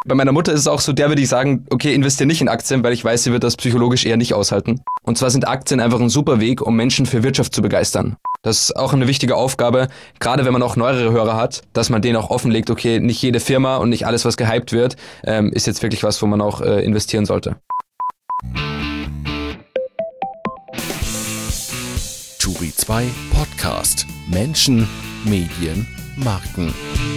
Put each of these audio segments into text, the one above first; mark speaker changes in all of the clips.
Speaker 1: Bei meiner Mutter ist es auch so, der würde ich sagen, okay, investiere nicht in Aktien, weil ich weiß, sie wird das psychologisch eher nicht aushalten. Und zwar sind Aktien einfach ein super Weg, um Menschen für Wirtschaft zu begeistern. Das ist auch eine wichtige Aufgabe, gerade wenn man auch neuere Hörer hat, dass man denen auch offenlegt, okay, nicht jede Firma und nicht alles, was gehypt wird, ist jetzt wirklich was, wo man auch investieren sollte.
Speaker 2: Turi 2 Podcast. Menschen, Medien, Marken.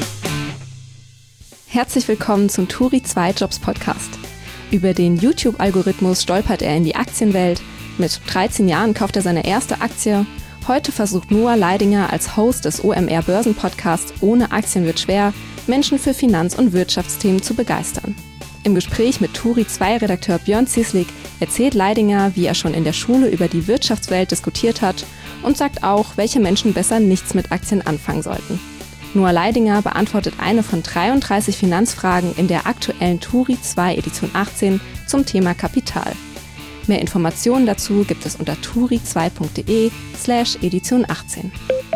Speaker 3: Herzlich willkommen zum Turi 2 Jobs Podcast. Über den YouTube-Algorithmus stolpert er in die Aktienwelt. Mit 13 Jahren kauft er seine erste Aktie. Heute versucht Noah Leidinger als Host des OMR Börsen-Podcasts Ohne Aktien wird schwer, Menschen für Finanz- und Wirtschaftsthemen zu begeistern. Im Gespräch mit Turi 2 Redakteur Björn Zieslik erzählt Leidinger, wie er schon in der Schule über die Wirtschaftswelt diskutiert hat und sagt auch, welche Menschen besser nichts mit Aktien anfangen sollten. Noah Leidinger beantwortet eine von 33 Finanzfragen in der aktuellen Turi 2 Edition 18 zum Thema Kapital. Mehr Informationen dazu gibt es unter turi2.de/Edition 18.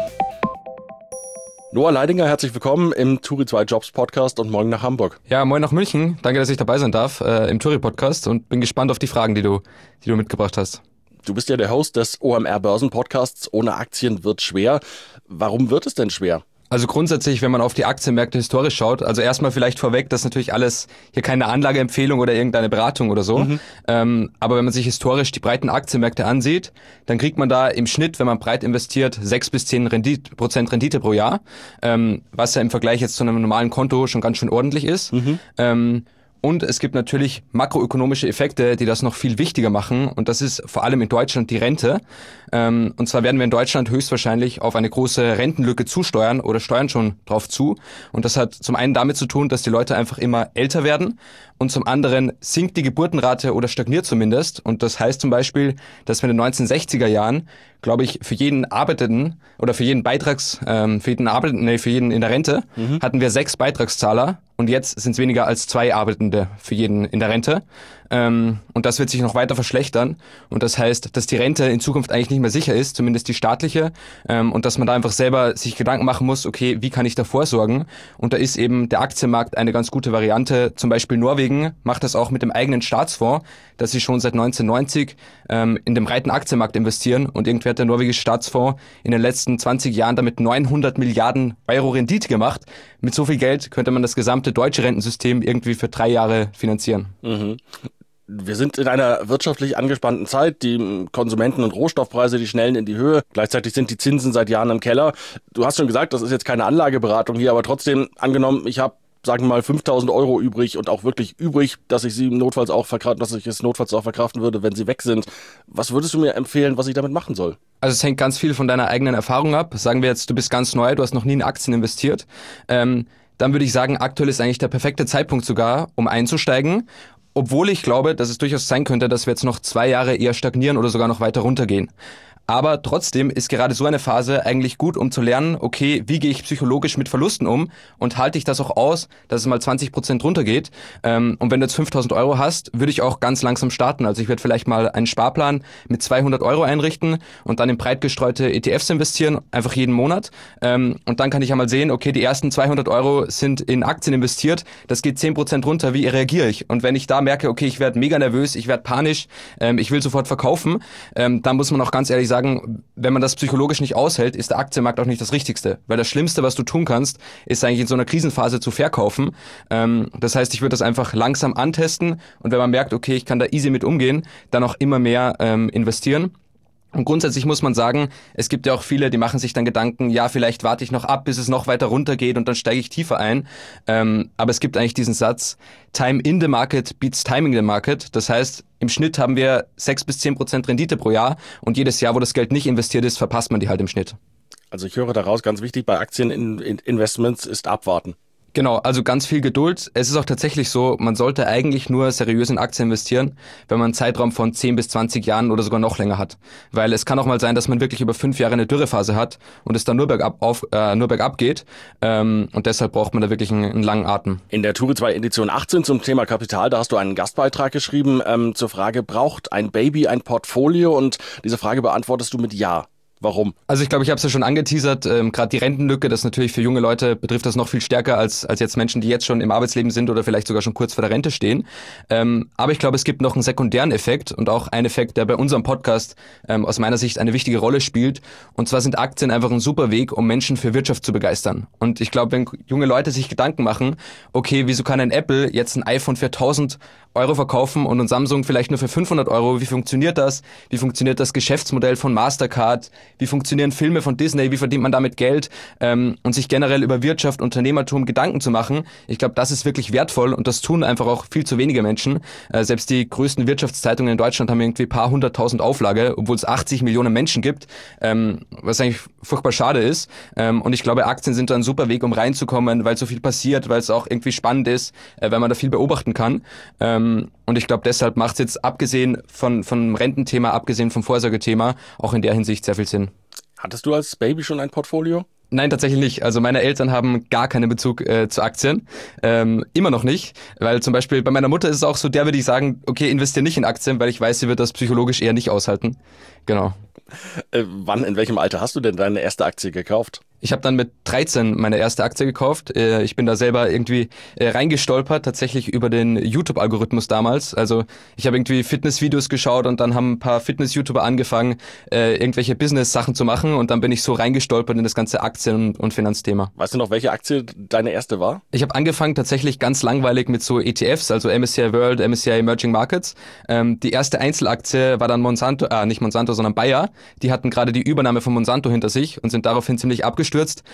Speaker 4: Noah Leidinger, herzlich willkommen im Turi 2 Jobs Podcast und moin nach Hamburg.
Speaker 1: Ja, moin nach München. Danke, dass ich dabei sein darf im Turi Podcast und bin gespannt auf die Fragen, die du mitgebracht hast.
Speaker 4: Du bist ja der Host des OMR Börsen Podcasts Ohne Aktien wird schwer. Warum wird es denn schwer?
Speaker 1: Also grundsätzlich, wenn man auf die Aktienmärkte historisch schaut, also erstmal vielleicht vorweg, das ist natürlich alles hier keine Anlageempfehlung oder irgendeine Beratung oder so. Aber wenn man sich historisch die breiten Aktienmärkte ansieht, dann kriegt man da im Schnitt, wenn man breit investiert, 6 bis 10% Rendite pro Jahr, was ja im Vergleich jetzt zu einem normalen Konto schon ganz schön ordentlich ist. Und es gibt natürlich makroökonomische Effekte, die das noch viel wichtiger machen. Und das ist vor allem in Deutschland die Rente. Und zwar werden wir in Deutschland höchstwahrscheinlich auf eine große Rentenlücke zusteuern oder steuern schon drauf zu. Und das hat zum einen damit zu tun, dass die Leute einfach immer älter werden. Und zum anderen sinkt die Geburtenrate oder stagniert zumindest. Und das heißt zum Beispiel, dass wir in den 1960er Jahren, glaube ich, für jeden Arbeitenden oder für jeden für jeden in der Rente, hatten wir 6 Beitragszahler. Und jetzt sind es weniger als 2 Arbeitende für jeden in der Rente. Und das wird sich noch weiter verschlechtern. Und das heißt, dass die Rente in Zukunft eigentlich nicht mehr sicher ist, zumindest die staatliche. Und dass man da einfach selber sich Gedanken machen muss, okay, wie kann ich da vorsorgen? Und da ist eben der Aktienmarkt eine ganz gute Variante. Zum Beispiel Norwegen macht das auch mit dem eigenen Staatsfonds, dass sie schon seit 1990 in den breiten Aktienmarkt investieren. Und irgendwer hat der norwegische Staatsfonds in den letzten 20 Jahren damit 900 Milliarden Euro Rendite gemacht. Mit so viel Geld könnte man das gesamte deutsche Rentensystem irgendwie für 3 Jahre finanzieren.
Speaker 4: Wir sind in einer wirtschaftlich angespannten Zeit. Die Konsumenten- und Rohstoffpreise, die schnellen in die Höhe. Gleichzeitig sind die Zinsen seit Jahren im Keller. Du hast schon gesagt, das ist jetzt keine Anlageberatung hier, aber trotzdem angenommen, ich habe, sagen wir mal, 5.000 Euro übrig und auch wirklich übrig, dass ich es notfalls auch verkraften würde, wenn sie weg sind. Was würdest du mir empfehlen, was ich damit machen soll?
Speaker 1: Also es hängt ganz viel von deiner eigenen Erfahrung ab. Sagen wir jetzt, du bist ganz neu, du hast noch nie in Aktien investiert. Dann würde ich sagen, aktuell ist eigentlich der perfekte Zeitpunkt sogar, um einzusteigen. Obwohl ich glaube, dass es durchaus sein könnte, dass wir jetzt noch 2 Jahre eher stagnieren oder sogar noch weiter runtergehen. Aber trotzdem ist gerade so eine Phase eigentlich gut, um zu lernen, okay, wie gehe ich psychologisch mit Verlusten um und halte ich das auch aus, dass es mal 20% runtergeht. Und wenn du jetzt 5.000 Euro hast, würde ich auch ganz langsam starten. Also ich werde vielleicht mal einen Sparplan mit 200 Euro einrichten und dann in breit gestreute ETFs investieren, einfach jeden Monat. Und dann kann ich ja mal sehen, okay, die ersten 200 Euro sind in Aktien investiert, das geht 10% runter, wie reagiere ich? Und wenn ich da merke, okay, ich werde mega nervös, ich werde panisch, ich will sofort verkaufen, dann muss man auch ganz ehrlich sagen, wenn man das psychologisch nicht aushält, ist der Aktienmarkt auch nicht das Richtigste. Weil das Schlimmste, was du tun kannst, ist eigentlich in so einer Krisenphase zu verkaufen. Das heißt, ich würde das einfach langsam antesten und wenn man merkt, okay, ich kann da easy mit umgehen, dann auch immer mehr investieren. Und grundsätzlich muss man sagen, es gibt ja auch viele, die machen sich dann Gedanken, ja, vielleicht warte ich noch ab, bis es noch weiter runtergeht und dann steige ich tiefer ein. Aber es gibt eigentlich diesen Satz, Time in the market beats timing the market. Das heißt, im Schnitt haben wir 6 bis 10% Rendite pro Jahr und jedes Jahr, wo das Geld nicht investiert ist, verpasst man die halt im Schnitt.
Speaker 4: Also ich höre daraus, ganz wichtig bei Aktieninvestments ist abwarten.
Speaker 1: Genau, also ganz viel Geduld. Es ist auch tatsächlich so, man sollte eigentlich nur seriös in Aktien investieren, wenn man einen Zeitraum von 10 bis 20 Jahren oder sogar noch länger hat. Weil es kann auch mal sein, dass man wirklich über 5 Jahre eine Dürrephase hat und es dann nur bergab geht. Und deshalb braucht man da wirklich einen langen Atem.
Speaker 4: In der Turi 2 Edition 18 zum Thema Kapital, da hast du einen Gastbeitrag geschrieben zur Frage, braucht ein Baby ein Portfolio? Und diese Frage beantwortest du mit Ja. Warum?
Speaker 1: Also ich glaube, ich habe es ja schon angeteasert, gerade die Rentenlücke, das natürlich für junge Leute betrifft das noch viel stärker als jetzt Menschen, die jetzt schon im Arbeitsleben sind oder vielleicht sogar schon kurz vor der Rente stehen. Aber ich glaube, es gibt noch einen sekundären Effekt und auch einen Effekt, der bei unserem Podcast aus meiner Sicht eine wichtige Rolle spielt. Und zwar sind Aktien einfach ein super Weg, um Menschen für Wirtschaft zu begeistern. Und ich glaube, wenn junge Leute sich Gedanken machen, okay, wieso kann ein Apple jetzt ein iPhone für 1.000 Euro verkaufen und ein Samsung vielleicht nur für 500 Euro. Wie funktioniert das? Wie funktioniert das Geschäftsmodell von Mastercard? Wie funktionieren Filme von Disney? Wie verdient man damit Geld? Und sich generell über Wirtschaft, Unternehmertum Gedanken zu machen. Ich glaube, das ist wirklich wertvoll und das tun einfach auch viel zu wenige Menschen. Selbst die größten Wirtschaftszeitungen in Deutschland haben irgendwie ein paar 100.000 Auflage, obwohl es 80 Millionen Menschen gibt, was eigentlich furchtbar schade ist. Und ich glaube, Aktien sind da ein super Weg, um reinzukommen, weil so viel passiert, weil es auch irgendwie spannend ist, weil man da viel beobachten kann. Und ich glaube, deshalb macht es jetzt abgesehen vom Rententhema, abgesehen vom Vorsorgethema, auch in der Hinsicht sehr viel Sinn.
Speaker 4: Hattest du als Baby schon ein Portfolio?
Speaker 1: Nein, tatsächlich nicht. Also meine Eltern haben gar keinen Bezug zu Aktien. Immer noch nicht. Weil zum Beispiel bei meiner Mutter ist es auch so, der würde ich sagen, okay, investiere nicht in Aktien, weil ich weiß, sie wird das psychologisch eher nicht aushalten. Genau.
Speaker 4: Wann, in welchem Alter hast du denn deine erste Aktie gekauft?
Speaker 1: Ich habe dann mit 13 meine erste Aktie gekauft. Ich bin da selber irgendwie reingestolpert, tatsächlich über den YouTube-Algorithmus damals. Also ich habe irgendwie Fitnessvideos geschaut und dann haben ein paar Fitness-YouTuber angefangen, irgendwelche Business-Sachen zu machen und dann bin ich so reingestolpert in das ganze Aktien- und Finanzthema.
Speaker 4: Weißt du noch, welche Aktie deine erste war?
Speaker 1: Ich habe angefangen tatsächlich ganz langweilig mit so ETFs, also MSCI World, MSCI Emerging Markets. Die erste Einzelaktie war dann Monsanto, nicht Monsanto, sondern Bayer. Die hatten gerade die Übernahme von Monsanto hinter sich und sind daraufhin ziemlich abgestürzt.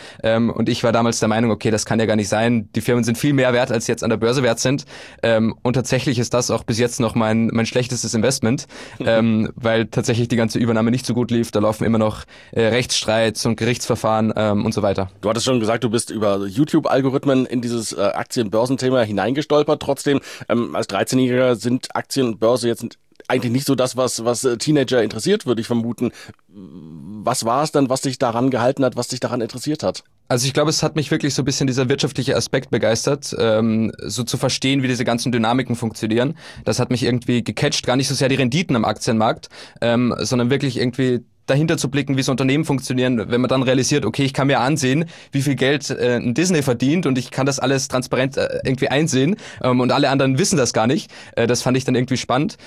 Speaker 1: Und ich war damals der Meinung, okay, das kann ja gar nicht sein. Die Firmen sind viel mehr wert, als sie jetzt an der Börse wert sind. Und tatsächlich ist das auch bis jetzt noch mein schlechtestes Investment, weil tatsächlich die ganze Übernahme nicht so gut lief. Da laufen immer noch Rechtsstreits und Gerichtsverfahren und so weiter.
Speaker 4: Du hattest schon gesagt, du bist über YouTube-Algorithmen in dieses Aktien-Börsen-Thema hineingestolpert. Trotzdem, als 13-Jähriger sind Aktien und Börse jetzt eigentlich nicht so das, was Teenager interessiert, würde ich vermuten. Was war es denn, was dich daran gehalten hat, was dich daran interessiert hat?
Speaker 1: Also ich glaube, es hat mich wirklich so ein bisschen dieser wirtschaftliche Aspekt begeistert, so zu verstehen, wie diese ganzen Dynamiken funktionieren. Das hat mich irgendwie gecatcht, gar nicht so sehr die Renditen am Aktienmarkt, sondern wirklich irgendwie dahinter zu blicken, wie so Unternehmen funktionieren, wenn man dann realisiert, okay, ich kann mir ansehen, wie viel Geld ein Disney verdient und ich kann das alles transparent irgendwie einsehen und alle anderen wissen das gar nicht. Das fand ich dann irgendwie spannend.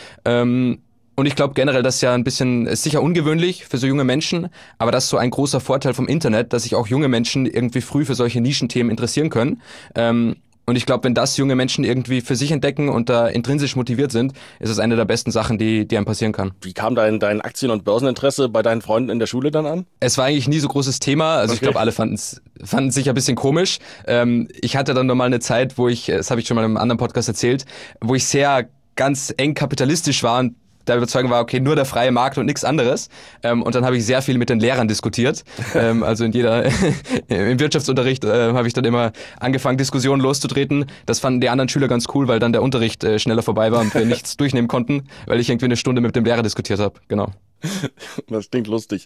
Speaker 1: Und ich glaube generell, das ist ja ein bisschen, ist sicher ungewöhnlich für so junge Menschen, aber das ist so ein großer Vorteil vom Internet, dass sich auch junge Menschen irgendwie früh für solche Nischenthemen interessieren können. Und ich glaube, wenn das junge Menschen irgendwie für sich entdecken und da intrinsisch motiviert sind, ist es eine der besten Sachen, die einem passieren kann.
Speaker 4: Wie kam dein Aktien- und Börseninteresse bei deinen Freunden in der Schule dann an?
Speaker 1: Es war eigentlich nie so großes Thema. Also Ich glaube, alle fanden es sicher ein bisschen komisch. Ich hatte dann nochmal eine Zeit, wo ich, das habe ich schon mal in einem anderen Podcast erzählt, wo ich sehr ganz eng kapitalistisch war und der Überzeugung war, okay, nur der freie Markt und nichts anderes. Und dann habe ich sehr viel mit den Lehrern diskutiert. Also im Wirtschaftsunterricht habe ich dann immer angefangen, Diskussionen loszutreten. Das fanden die anderen Schüler ganz cool, weil dann der Unterricht schneller vorbei war und wir nichts durchnehmen konnten, weil ich irgendwie eine Stunde mit dem Lehrer diskutiert habe. Genau.
Speaker 4: Das klingt lustig.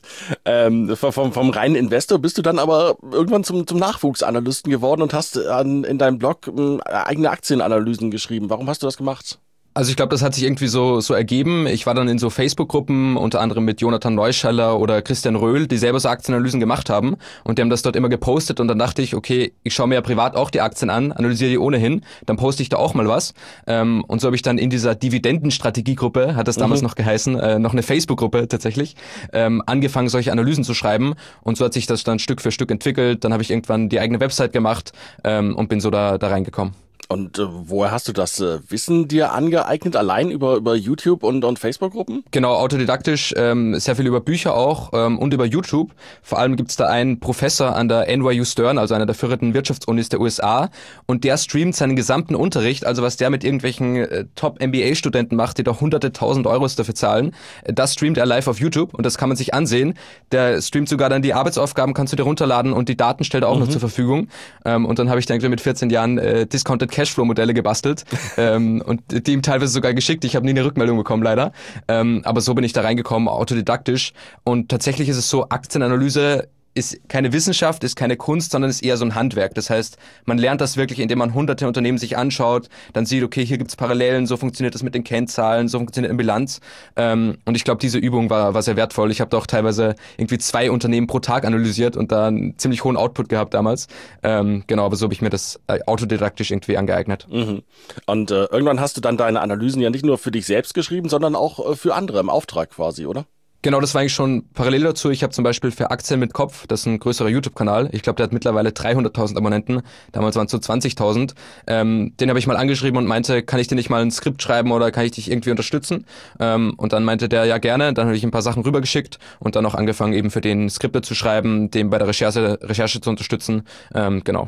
Speaker 4: Vom reinen Investor bist du dann aber irgendwann zum Nachwuchsanalysten geworden und hast in deinem Blog eigene Aktienanalysen geschrieben. Warum hast du das gemacht?
Speaker 1: Also ich glaube, das hat sich irgendwie so ergeben. Ich war dann in so Facebook-Gruppen, unter anderem mit Jonathan Neuschaller oder Christian Röhl, die selber so Aktienanalysen gemacht haben und die haben das dort immer gepostet und dann dachte ich, okay, ich schaue mir ja privat auch die Aktien an, analysiere die ohnehin, dann poste ich da auch mal was. Und so habe ich dann in dieser Dividendenstrategiegruppe, hat das damals noch geheißen, noch eine Facebook-Gruppe tatsächlich, angefangen, solche Analysen zu schreiben und so hat sich das dann Stück für Stück entwickelt. Dann habe ich irgendwann die eigene Website gemacht und bin so da reingekommen.
Speaker 4: Und woher hast du das Wissen dir angeeignet? Allein über YouTube und Facebook-Gruppen?
Speaker 1: Genau, autodidaktisch, sehr viel über Bücher auch und über YouTube. Vor allem gibt's da einen Professor an der NYU Stern, also einer der führenden Wirtschaftsunis der USA. Und der streamt seinen gesamten Unterricht, also was der mit irgendwelchen Top-MBA-Studenten macht, die doch hunderte tausend Euros dafür zahlen. Das streamt er live auf YouTube und das kann man sich ansehen. Der streamt sogar dann die Arbeitsaufgaben, kannst du dir runterladen und die Daten stellt er auch noch zur Verfügung. Und dann habe ich dann mit 14 Jahren Discounted Cashflow-Modelle gebastelt und die ihm teilweise sogar geschickt. Ich habe nie eine Rückmeldung bekommen, leider. Aber so bin ich da reingekommen, autodidaktisch. Und tatsächlich ist es so, Aktienanalyse ist keine Wissenschaft, ist keine Kunst, sondern ist eher so ein Handwerk. Das heißt, man lernt das wirklich, indem man hunderte Unternehmen sich anschaut, dann sieht, okay, hier gibt's Parallelen, so funktioniert das mit den Kennzahlen, so funktioniert eine Bilanz. Und ich glaube, diese Übung war sehr wertvoll. Ich habe da auch teilweise irgendwie 2 Unternehmen pro Tag analysiert und da einen ziemlich hohen Output gehabt damals. Genau, aber so habe ich mir das autodidaktisch irgendwie angeeignet.
Speaker 4: Mhm. Und irgendwann hast du dann deine Analysen ja nicht nur für dich selbst geschrieben, sondern auch für andere im Auftrag quasi, oder?
Speaker 1: Genau, das war eigentlich schon parallel dazu. Ich habe zum Beispiel für Aktien mit Kopf, das ist ein größerer YouTube-Kanal. Ich glaube, der hat mittlerweile 300.000 Abonnenten. Damals waren es so 20.000. Den habe ich mal angeschrieben und meinte, kann ich dir nicht mal ein Skript schreiben oder kann ich dich irgendwie unterstützen? Und dann meinte der, ja gerne. Dann habe ich ein paar Sachen rübergeschickt und dann auch angefangen, eben für den Skripte zu schreiben, dem bei der Recherche zu unterstützen. Genau.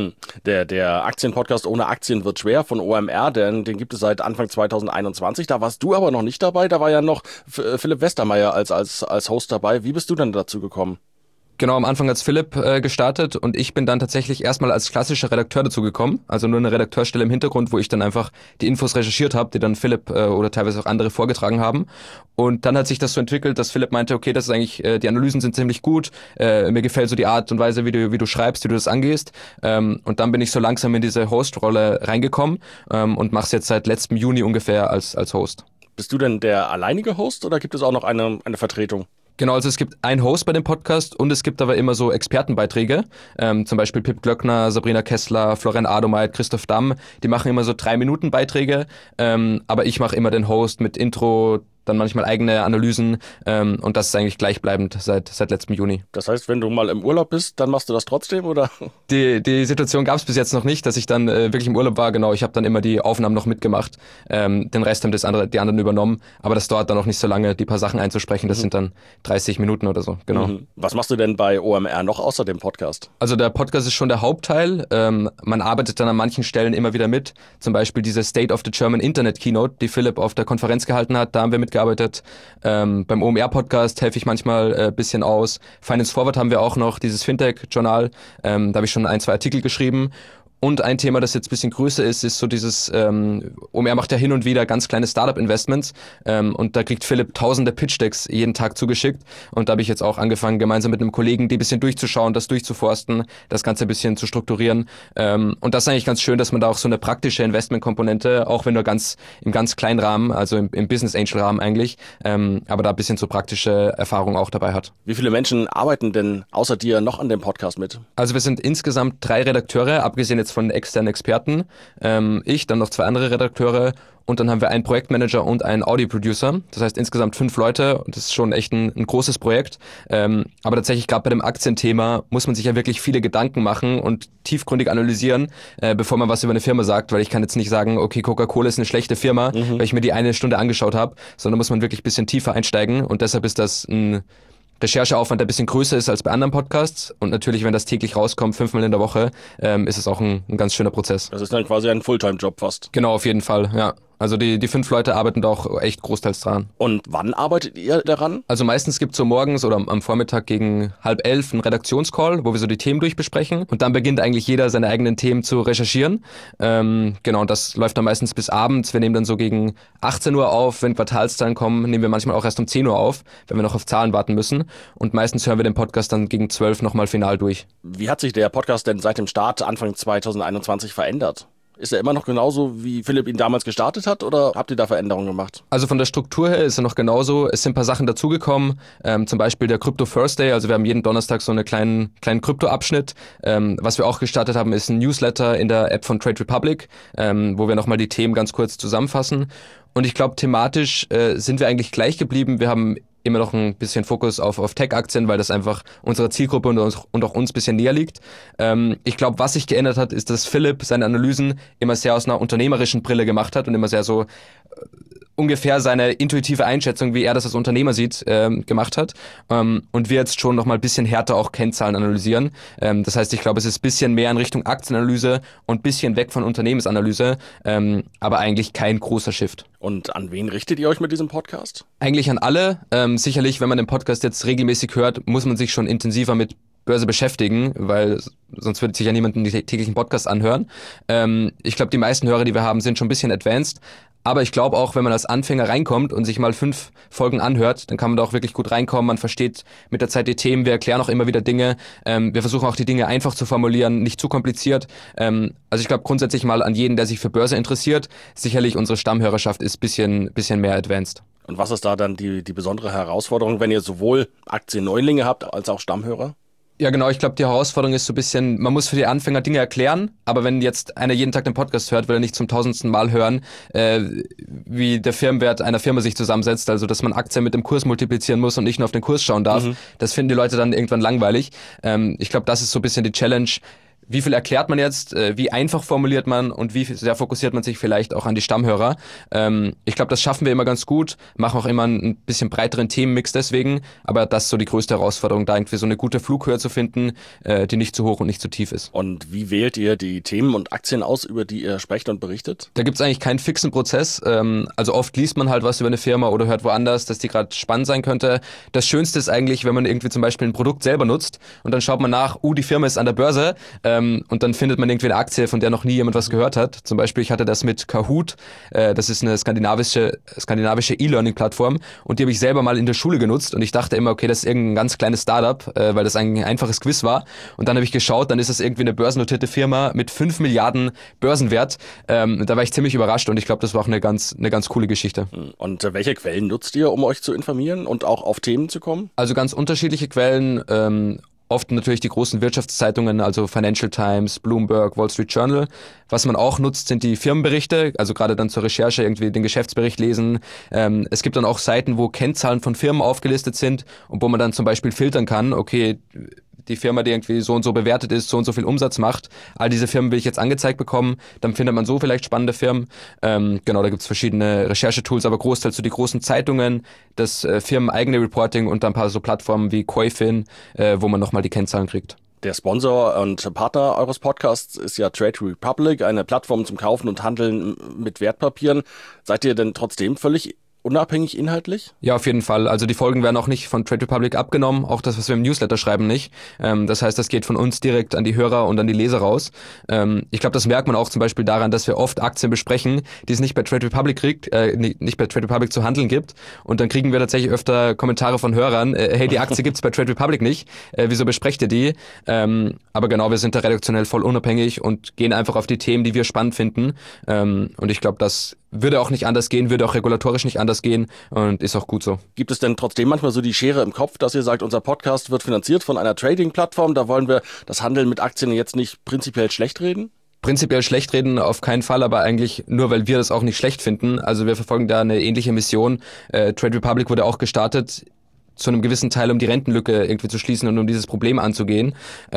Speaker 4: Der Aktienpodcast Ohne Aktien wird schwer von OMR, den gibt es seit Anfang 2021. Da warst du aber noch nicht dabei, da war ja noch Philipp Westermeier als Host dabei. Wie bist du denn dazu gekommen?
Speaker 1: Genau, am Anfang hat's Philipp gestartet und ich bin dann tatsächlich erstmal als klassischer Redakteur dazu gekommen, also nur eine Redakteurstelle im Hintergrund, wo ich dann einfach die Infos recherchiert habe, die dann Philipp oder teilweise auch andere vorgetragen haben. Und dann hat sich das so entwickelt, dass Philipp meinte, okay, das ist eigentlich, die Analysen sind ziemlich gut, mir gefällt so die Art und Weise, wie du schreibst, wie du das angehst. Und dann bin ich so langsam in diese Host-Rolle reingekommen und mach's jetzt seit letztem Juni ungefähr als Host.
Speaker 4: Bist du denn der alleinige Host oder gibt es auch noch eine Vertretung?
Speaker 1: Genau, also es gibt einen Host bei dem Podcast und es gibt aber immer so Expertenbeiträge, zum Beispiel Pip Glöckner, Sabrina Kessler, Florian Adomeit, Christoph Damm, die machen immer so 3-Minuten-Beiträge, aber ich mache immer den Host mit Intro, dann manchmal eigene Analysen und das ist eigentlich gleichbleibend seit letztem Juni.
Speaker 4: Das heißt, wenn du mal im Urlaub bist, dann machst du das trotzdem, oder?
Speaker 1: Die Situation gab es bis jetzt noch nicht, dass ich dann wirklich im Urlaub war. Genau, ich habe dann immer die Aufnahmen noch mitgemacht. Den Rest haben die anderen übernommen, aber das dauert dann noch nicht so lange, die paar Sachen einzusprechen. Das sind dann 30 Minuten oder so, genau.
Speaker 4: Was machst du denn bei OMR noch außer dem Podcast?
Speaker 1: Also der Podcast ist schon der Hauptteil. Man arbeitet dann an manchen Stellen immer wieder mit. Zum Beispiel diese State of the German Internet Keynote, die Philipp auf der Konferenz gehalten hat, da haben wir mitgearbeitet. Beim OMR-Podcast helfe ich manchmal ein bisschen aus. Finance Forward haben wir auch noch, dieses Fintech-Journal. Da habe ich schon 1-2 Artikel geschrieben. Und ein Thema, das jetzt ein bisschen größer ist so dieses, OMR macht ja hin und wieder ganz kleine Startup-Investments und da kriegt Philipp tausende Pitch-Decks jeden Tag zugeschickt und da habe ich jetzt auch angefangen, gemeinsam mit einem Kollegen die ein bisschen durchzuschauen, das durchzuforsten, das Ganze ein bisschen zu strukturieren und das ist eigentlich ganz schön, dass man da auch so eine praktische Investment-Komponente, auch wenn nur im ganz kleinen Rahmen, also im Business-Angel-Rahmen eigentlich, aber da ein bisschen so praktische Erfahrung auch dabei hat.
Speaker 4: Wie viele Menschen arbeiten denn außer dir noch an dem Podcast mit?
Speaker 1: Also wir sind insgesamt 3 Redakteure, abgesehen jetzt von externen Experten, ich, dann noch 2 andere Redakteure und dann haben wir einen Projektmanager und einen Audio-Producer. Das heißt insgesamt 5 Leute und das ist schon echt ein großes Projekt. Aber tatsächlich gerade bei dem Aktienthema muss man sich ja wirklich viele Gedanken machen und tiefgründig analysieren, bevor man was über eine Firma sagt, weil ich kann jetzt nicht sagen, okay, Coca-Cola ist eine schlechte Firma, weil ich mir die eine Stunde angeschaut habe, sondern muss man wirklich ein bisschen tiefer einsteigen und deshalb ist das ein Rechercheaufwand, der ein bisschen größer ist als bei anderen Podcasts. Und natürlich, wenn das täglich rauskommt, 5-mal in der Woche, ist es auch ein ganz schöner Prozess.
Speaker 4: Das ist dann quasi ein Fulltime-Job fast.
Speaker 1: Genau, auf jeden Fall, ja. Also die 5 Leute arbeiten da auch echt großteils dran.
Speaker 4: Und wann arbeitet ihr daran?
Speaker 1: Also meistens gibt's so morgens oder am Vormittag gegen 10:30 einen Redaktionscall, wo wir so die Themen durchbesprechen. Und dann beginnt eigentlich jeder seine eigenen Themen zu recherchieren. Genau, und das läuft dann meistens bis abends. Wir nehmen dann so gegen 18 Uhr auf. Wenn Quartalszahlen kommen, nehmen wir manchmal auch erst um 10 Uhr auf, wenn wir noch auf Zahlen warten müssen. Und meistens hören wir den Podcast dann gegen 12 nochmal final durch.
Speaker 4: Wie hat sich der Podcast denn seit dem Start Anfang 2021 verändert? Ist er immer noch genauso, wie Philipp ihn damals gestartet hat, oder habt ihr da Veränderungen gemacht?
Speaker 1: Also von der Struktur her ist er noch genauso. Es sind ein paar Sachen dazugekommen, zum Beispiel der Crypto Thursday. Also wir haben jeden Donnerstag so einen kleinen Krypto-Abschnitt. Was wir auch gestartet haben, ist ein Newsletter in der App von Trade Republic, wo wir nochmal die Themen ganz kurz zusammenfassen. Und ich glaube, thematisch sind wir eigentlich gleich geblieben. Wir haben immer noch ein bisschen Fokus auf Tech-Aktien, weil das einfach unserer Zielgruppe und auch uns ein bisschen näher liegt. Ich glaube, was sich geändert hat, ist, dass Philipp seine Analysen immer sehr aus einer unternehmerischen Brille gemacht hat und immer sehr so ungefähr seine intuitive Einschätzung, wie er das als Unternehmer sieht, gemacht hat. Und wir jetzt schon noch mal ein bisschen härter auch Kennzahlen analysieren. Das heißt, ich glaube, es ist ein bisschen mehr in Richtung Aktienanalyse und ein bisschen weg von Unternehmensanalyse, aber eigentlich kein großer Shift.
Speaker 4: Und an wen richtet ihr euch mit diesem Podcast?
Speaker 1: Eigentlich an alle. Sicherlich, wenn man den Podcast jetzt regelmäßig hört, muss man sich schon intensiver mit Börse beschäftigen, weil sonst würde sich ja niemand den täglichen Podcast anhören. Ich glaube, die meisten Hörer, die wir haben, sind schon ein bisschen advanced, Aber ich glaube auch, wenn man als Anfänger reinkommt und sich mal 5 Folgen anhört, dann kann man da auch wirklich gut reinkommen. Man versteht mit der Zeit die Themen. Wir erklären auch immer wieder Dinge. Wir versuchen auch die Dinge einfach zu formulieren, nicht zu kompliziert. Also ich glaube grundsätzlich mal an jeden, der sich für Börse interessiert. Sicherlich unsere Stammhörerschaft ist bisschen mehr advanced.
Speaker 4: Und was ist da dann die besondere Herausforderung, wenn ihr sowohl Aktienneulinge habt als auch Stammhörer?
Speaker 1: Ja, genau. Ich glaube, die Herausforderung ist so ein bisschen, man muss für die Anfänger Dinge erklären, aber wenn jetzt einer jeden Tag den Podcast hört, will er nicht zum 1000. Mal hören, wie der Firmenwert einer Firma sich zusammensetzt, also dass man Aktien mit dem Kurs multiplizieren muss und nicht nur auf den Kurs schauen darf. Das finden die Leute dann irgendwann langweilig. Ich glaube, das ist so ein bisschen die Challenge. Wie viel erklärt man jetzt, wie einfach formuliert man und wie sehr fokussiert man sich vielleicht auch an die Stammhörer. Ich glaube, das schaffen wir immer ganz gut, machen auch immer ein bisschen breiteren Themenmix deswegen, aber das ist so die größte Herausforderung, da irgendwie so eine gute Flughöhe zu finden, die nicht zu hoch und nicht zu tief ist.
Speaker 4: Und wie wählt ihr die Themen und Aktien aus, über die ihr sprecht und berichtet?
Speaker 1: Da gibt's eigentlich keinen fixen Prozess. Also oft liest man halt was über eine Firma oder hört woanders, dass die gerade spannend sein könnte. Das Schönste ist eigentlich, wenn man irgendwie zum Beispiel ein Produkt selber nutzt und dann schaut man nach, die Firma ist an der Börse, und dann findet man irgendwie eine Aktie, von der noch nie jemand was gehört hat. Zum Beispiel, ich hatte das mit Kahoot, das ist eine skandinavische E-Learning-Plattform und die habe ich selber mal in der Schule genutzt und ich dachte immer, okay, das ist irgendein ganz kleines Startup, weil das ein einfaches Quiz war und dann habe ich geschaut, dann ist das irgendwie eine börsennotierte Firma mit 5 Milliarden Börsenwert. Da war ich ziemlich überrascht und ich glaube, das war auch eine ganz coole Geschichte.
Speaker 4: Und welche Quellen nutzt ihr, um euch zu informieren und auch auf Themen zu kommen?
Speaker 1: Also ganz unterschiedliche Quellen, oft natürlich die großen Wirtschaftszeitungen, also Financial Times, Bloomberg, Wall Street Journal. Was man auch nutzt, sind die Firmenberichte, also gerade dann zur Recherche irgendwie den Geschäftsbericht lesen. Es gibt dann auch Seiten, wo Kennzahlen von Firmen aufgelistet sind und wo man dann zum Beispiel filtern kann, okay, die Firma, die irgendwie so und so bewertet ist, so und so viel Umsatz macht, all diese Firmen will ich jetzt angezeigt bekommen, dann findet man so vielleicht spannende Firmen. Genau, da gibt's verschiedene Recherchetools, aber großteils so die großen Zeitungen, das firmeneigene Reporting und dann ein paar so Plattformen wie Koifin, wo man nochmal die Kennzahlen kriegt.
Speaker 4: Der Sponsor und Partner eures Podcasts ist ja Trade Republic, eine Plattform zum Kaufen und Handeln mit Wertpapieren. Seid ihr denn trotzdem völlig unabhängig inhaltlich?
Speaker 1: Ja, auf jeden Fall. Also die Folgen werden auch nicht von Trade Republic abgenommen, auch das, was wir im Newsletter schreiben, nicht. Das heißt, das geht von uns direkt an die Hörer und an die Leser raus. Ich glaube, das merkt man auch zum Beispiel daran, dass wir oft Aktien besprechen, die es nicht bei Trade Republic nicht bei Trade Republic zu handeln gibt. Und dann kriegen wir tatsächlich öfter Kommentare von Hörern, hey, die Aktie gibt's bei Trade Republic nicht, wieso besprecht ihr die? Aber genau, wir sind da redaktionell voll unabhängig und gehen einfach auf die Themen, die wir spannend finden. Und ich glaube, das würde auch nicht anders gehen, würde auch regulatorisch nicht anders gehen und ist auch gut so.
Speaker 4: Gibt es denn trotzdem manchmal so die Schere im Kopf, dass ihr sagt, unser Podcast wird finanziert von einer Trading-Plattform, da wollen wir das Handeln mit Aktien jetzt nicht prinzipiell schlecht reden?
Speaker 1: Prinzipiell schlecht reden auf keinen Fall, aber eigentlich nur, weil wir das auch nicht schlecht finden. Also wir verfolgen da eine ähnliche Mission. Trade Republic wurde auch gestartet, zu einem gewissen Teil, um die Rentenlücke irgendwie zu schließen und um dieses Problem anzugehen.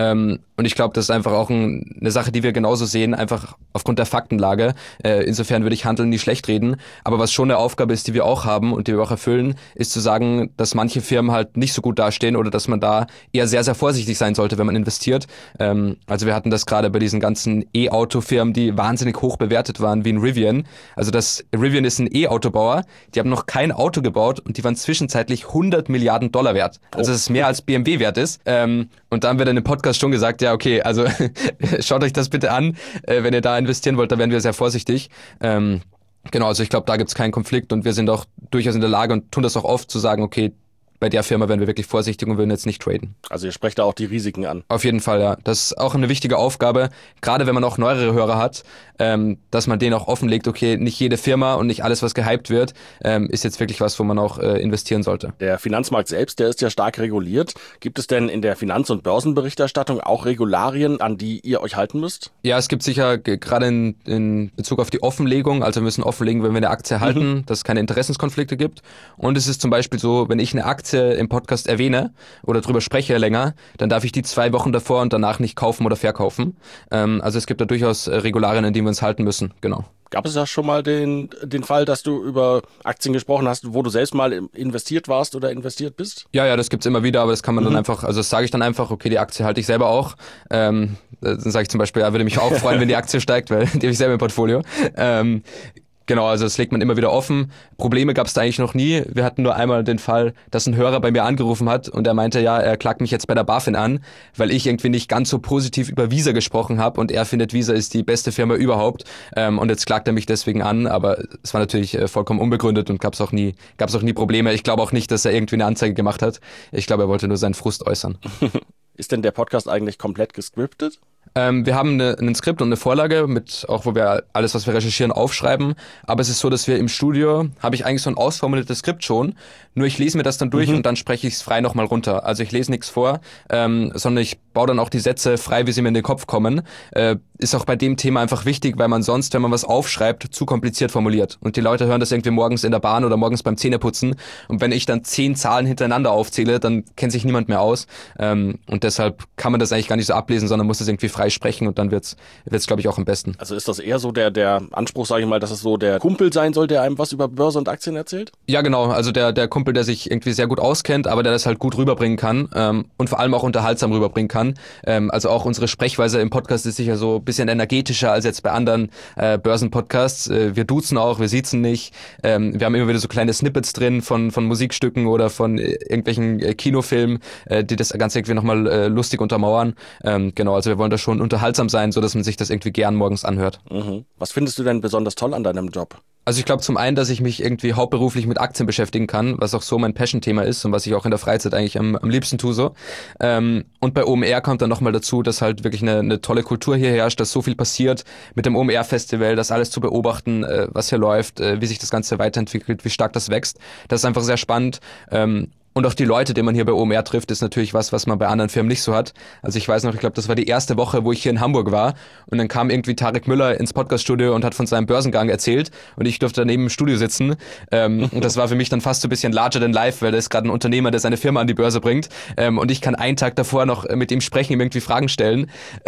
Speaker 1: Und ich glaube, das ist einfach auch eine Sache, die wir genauso sehen, einfach aufgrund der Faktenlage. Insofern würde ich Handeln nicht schlecht reden. Aber was schon eine Aufgabe ist, die wir auch haben und die wir auch erfüllen, ist zu sagen, dass manche Firmen halt nicht so gut dastehen oder dass man da eher sehr, sehr vorsichtig sein sollte, wenn man investiert. Also wir hatten das gerade bei diesen ganzen E-Auto-Firmen, die wahnsinnig hoch bewertet waren, wie ein Rivian. Also Rivian ist ein E-Autobauer, die haben noch kein Auto gebaut und die waren zwischenzeitlich 100 Milliarden $100 wert. Also das ist mehr als BMW wert ist. Und da haben wir dann im Podcast schon gesagt, ja okay, also schaut euch das bitte an. Wenn ihr da investieren wollt, da werden wir sehr vorsichtig. Genau, also ich glaube, da gibt es keinen Konflikt und wir sind auch durchaus in der Lage und tun das auch oft zu sagen, okay, bei der Firma werden wir wirklich vorsichtig und würden jetzt nicht traden.
Speaker 4: Also ihr sprecht da auch die Risiken an.
Speaker 1: Auf jeden Fall, ja. Das ist auch eine wichtige Aufgabe, gerade wenn man auch neuere Hörer hat, dass man denen auch offenlegt, okay, nicht jede Firma und nicht alles, was gehypt wird, ist jetzt wirklich was, wo man auch investieren sollte.
Speaker 4: Der Finanzmarkt selbst, der ist ja stark reguliert. Gibt es denn in der Finanz- und Börsenberichterstattung auch Regularien, an die ihr euch halten müsst?
Speaker 1: Ja, es gibt sicher gerade in Bezug auf die Offenlegung, also wir müssen offenlegen, wenn wir eine Aktie halten, dass es keine Interessenskonflikte gibt. Und es ist zum Beispiel so, wenn ich eine Aktie im Podcast erwähne oder drüber spreche länger, dann darf ich die 2 Wochen davor und danach nicht kaufen oder verkaufen. Also es gibt da durchaus Regularien, an die wir uns halten müssen, genau.
Speaker 4: Gab es ja schon mal den Fall, dass du über Aktien gesprochen hast, wo du selbst mal investiert warst oder investiert bist?
Speaker 1: Ja, das gibt's immer wieder, aber das kann man dann einfach, also das sage ich dann einfach, okay, die Aktie halte ich selber auch. Dann sage ich zum Beispiel, ja, würde mich auch freuen, wenn die Aktie steigt, weil die habe ich selber im Portfolio. Genau, also das legt man immer wieder offen. Probleme gab es da eigentlich noch nie. Wir hatten nur einmal den Fall, dass ein Hörer bei mir angerufen hat und er meinte, ja, er klagt mich jetzt bei der BaFin an, weil ich irgendwie nicht ganz so positiv über Visa gesprochen habe und er findet, Visa ist die beste Firma überhaupt. Und jetzt klagt er mich deswegen an, aber es war natürlich vollkommen unbegründet und gab's auch nie Probleme. Ich glaube auch nicht, dass er irgendwie eine Anzeige gemacht hat. Ich glaube, er wollte nur seinen Frust äußern.
Speaker 4: Ist denn der Podcast eigentlich komplett gescriptet?
Speaker 1: Wir haben ein Skript und eine Vorlage, wo wir alles, was wir recherchieren, aufschreiben. Aber es ist so, dass wir im Studio, habe ich eigentlich so ein ausformuliertes Skript schon, nur ich lese mir das dann durch und dann spreche ich es frei nochmal runter. Also ich lese nichts vor, sondern ich baue dann auch die Sätze frei, wie sie mir in den Kopf kommen. Ist auch bei dem Thema einfach wichtig, weil man sonst, wenn man was aufschreibt, zu kompliziert formuliert. Und die Leute hören das irgendwie morgens in der Bahn oder morgens beim Zähneputzen. Und wenn ich dann 10 Zahlen hintereinander aufzähle, dann kennt sich niemand mehr aus. Und deshalb kann man das eigentlich gar nicht so ablesen, sondern muss es irgendwie frei sprechen und dann wird's, glaube ich, auch am besten.
Speaker 4: Also ist das eher so der Anspruch, sage ich mal, dass es so der Kumpel sein soll, der einem was über Börse und Aktien erzählt?
Speaker 1: Ja, genau. Also der Kumpel, der sich irgendwie sehr gut auskennt, aber der das halt gut rüberbringen kann und vor allem auch unterhaltsam rüberbringen kann. Also auch unsere Sprechweise im Podcast ist sicher so ein bisschen energetischer als jetzt bei anderen Börsenpodcasts. Wir duzen auch, wir siezen nicht. Wir haben immer wieder so kleine Snippets drin von Musikstücken oder von irgendwelchen Kinofilmen, die das Ganze irgendwie nochmal lustig untermauern. Genau, also wir wollen da schon unterhaltsam sein, so dass man sich das irgendwie gern morgens anhört.
Speaker 4: Mhm. Was findest du denn besonders toll an deinem Job?
Speaker 1: Also ich glaube zum einen, dass ich mich irgendwie hauptberuflich mit Aktien beschäftigen kann, was auch so mein Passion-Thema ist und was ich auch in der Freizeit eigentlich am liebsten tue so. Und bei OMR kommt dann nochmal dazu, dass halt wirklich eine tolle Kultur hier herrscht, dass so viel passiert mit dem OMR-Festival, das alles zu beobachten, was hier läuft, wie sich das Ganze weiterentwickelt, wie stark das wächst. Das ist einfach sehr spannend. Und auch die Leute, die man hier bei OMR trifft, ist natürlich was man bei anderen Firmen nicht so hat. Also ich weiß noch, ich glaube, das war die erste Woche, wo ich hier in Hamburg war und dann kam irgendwie Tarek Müller ins Podcaststudio und hat von seinem Börsengang erzählt und ich durfte daneben im Studio sitzen. Und das war für mich dann fast so ein bisschen larger than life, weil da ist gerade ein Unternehmer, der seine Firma an die Börse bringt und ich kann einen Tag davor noch mit ihm sprechen, ihm irgendwie Fragen stellen.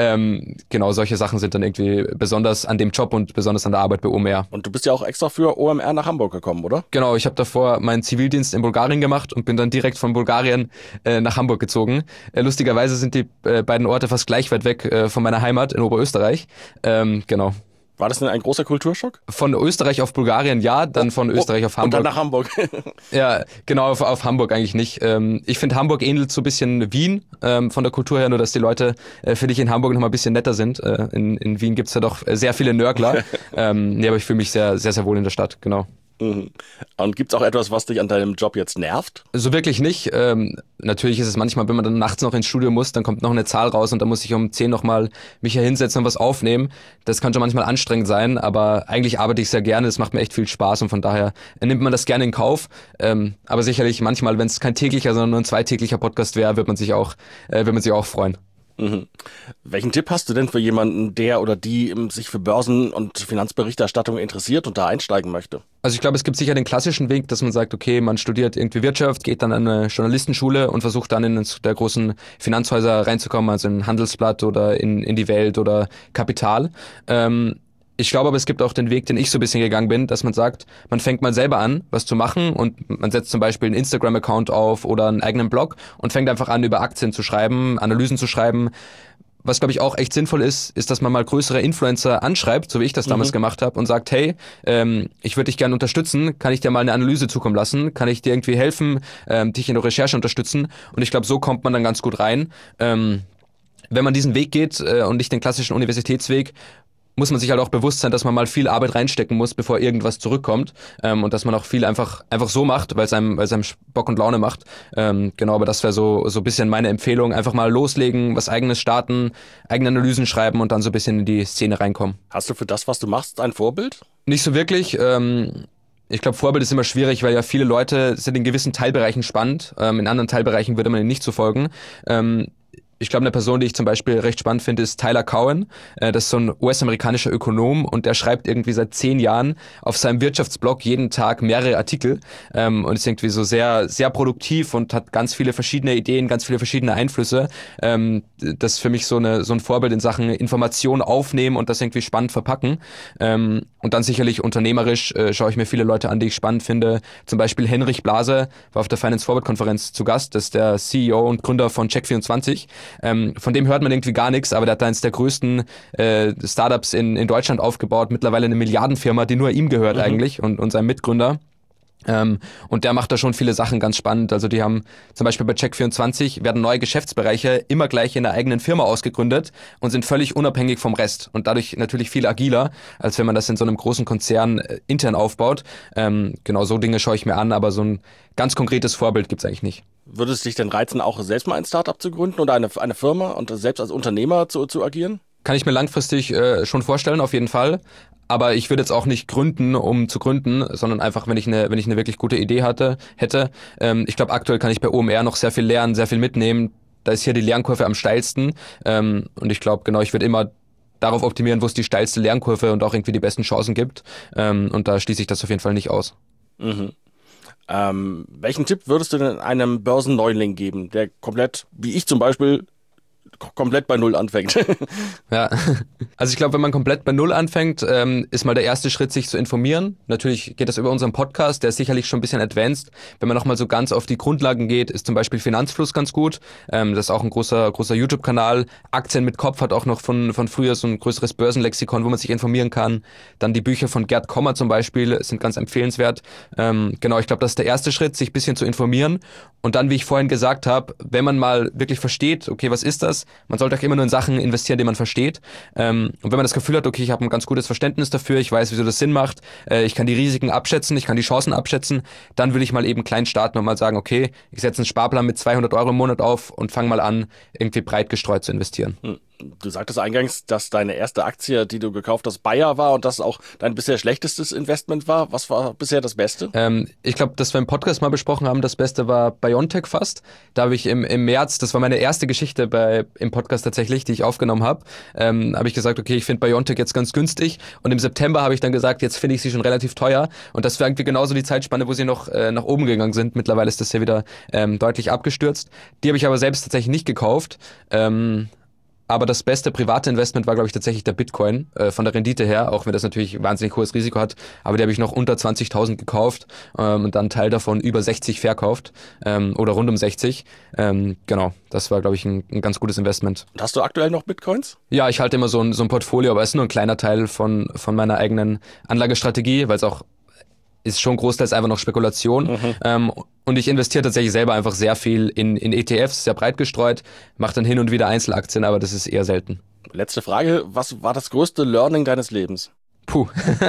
Speaker 1: Genau, solche Sachen sind dann irgendwie besonders an dem Job und besonders an der Arbeit bei OMR.
Speaker 4: Und du bist ja auch extra für OMR nach Hamburg gekommen, oder?
Speaker 1: Genau, ich habe davor meinen Zivildienst in Bulgarien gemacht und bin dann direkt von Bulgarien nach Hamburg gezogen. Lustigerweise sind die beiden Orte fast gleich weit weg von meiner Heimat in Oberösterreich. Genau.
Speaker 4: War das denn ein großer Kulturschock?
Speaker 1: Von Österreich auf Bulgarien ja, dann von Österreich auf Hamburg.
Speaker 4: Und dann nach Hamburg.
Speaker 1: Ja, genau, auf Hamburg eigentlich nicht. Ich finde, Hamburg ähnelt so ein bisschen Wien von der Kultur her, nur dass die Leute, finde ich, in Hamburg noch mal ein bisschen netter sind. In Wien gibt's ja doch sehr viele Nörgler. Nee, aber ich fühle mich sehr, sehr, sehr wohl in der Stadt, genau.
Speaker 4: Mhm. Und gibt's auch etwas, was dich an deinem Job jetzt nervt?
Speaker 1: So wirklich nicht. Natürlich ist es manchmal, wenn man dann nachts noch ins Studio muss, dann kommt noch eine Zahl raus und dann muss ich um 10 nochmal mich hier hinsetzen und was aufnehmen. Das kann schon manchmal anstrengend sein, aber eigentlich arbeite ich sehr gerne. Es macht mir echt viel Spaß und von daher nimmt man das gerne in Kauf. Aber sicherlich manchmal, wenn es kein täglicher, sondern nur ein zweitäglicher Podcast wäre, wird man sich auch freuen.
Speaker 4: Mhm. Welchen Tipp hast du denn für jemanden, der oder die sich für Börsen- und Finanzberichterstattung interessiert und da einsteigen möchte?
Speaker 1: Also ich glaube, es gibt sicher den klassischen Weg, dass man sagt, okay, man studiert irgendwie Wirtschaft, geht dann an eine Journalistenschule und versucht dann in der großen Finanzhäuser reinzukommen, also in Handelsblatt oder in die Welt oder Kapital. Ich glaube aber, es gibt auch den Weg, den ich so ein bisschen gegangen bin, dass man sagt, man fängt mal selber an, was zu machen und man setzt zum Beispiel einen Instagram-Account auf oder einen eigenen Blog und fängt einfach an, über Aktien zu schreiben, Analysen zu schreiben. Was, glaube ich, auch echt sinnvoll ist, dass man mal größere Influencer anschreibt, so wie ich das damals gemacht habe und sagt, hey, ich würde dich gerne unterstützen, kann ich dir mal eine Analyse zukommen lassen, kann ich dir irgendwie helfen, dich in der Recherche unterstützen und ich glaube, so kommt man dann ganz gut rein. Wenn man diesen Weg geht und nicht den klassischen Universitätsweg, muss man sich halt auch bewusst sein, dass man mal viel Arbeit reinstecken muss, bevor irgendwas zurückkommt und dass man auch viel einfach so macht, weil es einem Bock und Laune macht. Genau, aber das wäre so ein bisschen meine Empfehlung. Einfach mal loslegen, was Eigenes starten, eigene Analysen schreiben und dann so ein bisschen in die Szene reinkommen.
Speaker 4: Hast du für das, was du machst, ein Vorbild?
Speaker 1: Nicht so wirklich. Ich glaube, Vorbild ist immer schwierig, weil ja viele Leute sind in gewissen Teilbereichen spannend. In anderen Teilbereichen würde man ihnen nicht so folgen. Ich glaube, eine Person, die ich zum Beispiel recht spannend finde, ist Tyler Cowen. Das ist so ein US-amerikanischer Ökonom und der schreibt irgendwie seit 10 Jahren auf seinem Wirtschaftsblog jeden Tag mehrere Artikel und ist irgendwie so sehr, sehr produktiv und hat ganz viele verschiedene Ideen, ganz viele verschiedene Einflüsse. Das ist für mich so ein Vorbild in Sachen Information aufnehmen und das irgendwie spannend verpacken. Und dann sicherlich unternehmerisch schaue ich mir viele Leute an, die ich spannend finde. Zum Beispiel Henrich Blase war auf der Finance Forward Konferenz zu Gast. Das ist der CEO und Gründer von Check24. Von dem hört man irgendwie gar nichts, aber der hat da eins der größten Startups in Deutschland aufgebaut, mittlerweile eine Milliardenfirma, die nur ihm gehört eigentlich und seinem Mitgründer. Und der macht da schon viele Sachen ganz spannend. Also die haben zum Beispiel bei Check24 werden neue Geschäftsbereiche immer gleich in der eigenen Firma ausgegründet und sind völlig unabhängig vom Rest und dadurch natürlich viel agiler, als wenn man das in so einem großen Konzern intern aufbaut. Genau, so Dinge schaue ich mir an, aber so ein ganz konkretes Vorbild gibt's eigentlich nicht.
Speaker 4: Würde es dich denn reizen, auch selbst mal ein Startup zu gründen oder eine Firma und selbst als Unternehmer zu agieren?
Speaker 1: Kann ich mir langfristig schon vorstellen, auf jeden Fall. Aber ich würde jetzt auch nicht gründen, um zu gründen, sondern einfach, wenn ich eine wirklich gute Idee hätte. Ich glaube, aktuell kann ich bei OMR noch sehr viel lernen, sehr viel mitnehmen. Da ist hier die Lernkurve am steilsten. Und ich glaube, genau, ich würde immer darauf optimieren, wo es die steilste Lernkurve und auch irgendwie die besten Chancen gibt. Und da schließe ich das auf jeden Fall nicht aus.
Speaker 4: Mhm. Welchen Tipp würdest du denn einem Börsenneuling geben, der komplett, wie ich zum Beispiel, komplett bei Null anfängt?
Speaker 1: Ja, also ich glaube, wenn man komplett bei Null anfängt, ist mal der erste Schritt, sich zu informieren. Natürlich geht das über unseren Podcast, der ist sicherlich schon ein bisschen advanced. Wenn man nochmal so ganz auf die Grundlagen geht, ist zum Beispiel Finanzfluss ganz gut. Das ist auch ein großer YouTube-Kanal. Aktien mit Kopf hat auch noch von früher so ein größeres Börsenlexikon, wo man sich informieren kann. Dann die Bücher von Gerd Kommer zum Beispiel sind ganz empfehlenswert. Genau, ich glaube, das ist der erste Schritt, sich ein bisschen zu informieren. Und dann, wie ich vorhin gesagt habe, wenn man mal wirklich versteht, okay, was ist das? Man sollte auch immer nur in Sachen investieren, die man versteht. Und wenn man das Gefühl hat, okay, ich habe ein ganz gutes Verständnis dafür, ich weiß, wieso das Sinn macht, ich kann die Risiken abschätzen, ich kann die Chancen abschätzen, dann würde ich mal eben klein starten und mal sagen, okay, ich setze einen Sparplan mit 200 € im Monat auf und fange mal an, irgendwie breit gestreut zu investieren.
Speaker 4: Du sagtest eingangs, dass deine erste Aktie, die du gekauft hast, Bayer war und das auch dein bisher schlechtestes Investment war. Was war bisher das Beste?
Speaker 1: Ich glaube, dass wir im Podcast mal besprochen haben, das Beste war BioNTech fast. Da habe ich im März, das war meine erste Geschichte im Podcast tatsächlich, die ich aufgenommen habe, habe ich gesagt, okay, ich finde BioNTech jetzt ganz günstig. Und im September habe ich dann gesagt, jetzt finde ich sie schon relativ teuer. Und das war irgendwie genauso die Zeitspanne, wo sie noch nach oben gegangen sind. Mittlerweile ist das ja wieder deutlich abgestürzt. Die habe ich aber selbst tatsächlich nicht gekauft. Aber das beste private Investment war, glaube ich, tatsächlich der Bitcoin, von der Rendite her, auch wenn das natürlich wahnsinnig hohes Risiko hat. Aber die habe ich noch unter 20.000 gekauft und dann einen Teil davon über 60 verkauft oder rund um 60. Genau, das war, glaube ich, ein ganz gutes Investment.
Speaker 4: Und hast du aktuell noch Bitcoins?
Speaker 1: Ja, ich halte immer so ein Portfolio, aber es ist nur ein kleiner Teil von meiner eigenen Anlagestrategie, weil es auch ist schon großteils einfach noch Spekulation. Und ich investiere tatsächlich selber einfach sehr viel in ETFs, sehr breit gestreut, mache dann hin und wieder Einzelaktien, aber das ist eher selten.
Speaker 4: Letzte Frage, was war das größte Learning deines Lebens?
Speaker 1: Puh.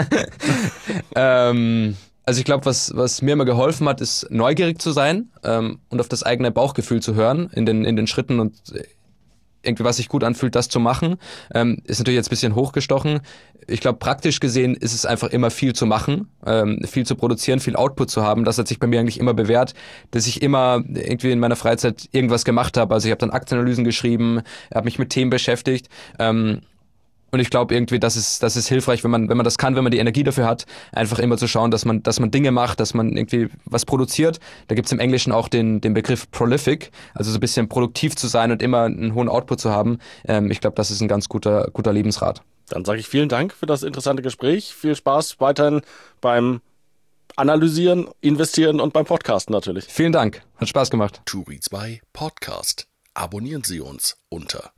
Speaker 1: Also ich glaube, was mir immer geholfen hat, ist neugierig zu sein und auf das eigene Bauchgefühl zu hören in den Schritten und irgendwie was sich gut anfühlt, das zu machen. Ist natürlich jetzt ein bisschen hochgestochen. Ich glaube, praktisch gesehen ist es einfach immer viel zu machen, viel zu produzieren, viel Output zu haben. Das hat sich bei mir eigentlich immer bewährt, dass ich immer irgendwie in meiner Freizeit irgendwas gemacht habe. Also ich habe dann Aktienanalysen geschrieben, habe mich mit Themen beschäftigt. Und ich glaube irgendwie, das ist hilfreich, wenn man das kann, wenn man die Energie dafür hat, einfach immer zu schauen, dass man Dinge macht, dass man irgendwie was produziert. Da gibt's im Englischen auch den Begriff prolific, also so ein bisschen produktiv zu sein und immer einen hohen Output zu haben. Ich glaube, das ist ein ganz guter Lebensrat.
Speaker 4: Dann sage ich vielen Dank für das interessante Gespräch. Viel Spaß weiterhin beim Analysieren, Investieren und beim Podcasten natürlich.
Speaker 1: Vielen Dank, hat Spaß gemacht.
Speaker 2: Turi 2 Podcast. Abonnieren Sie uns unter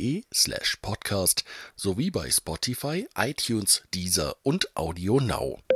Speaker 2: turi2.de/podcast sowie bei Spotify, iTunes, Deezer und Audio Now.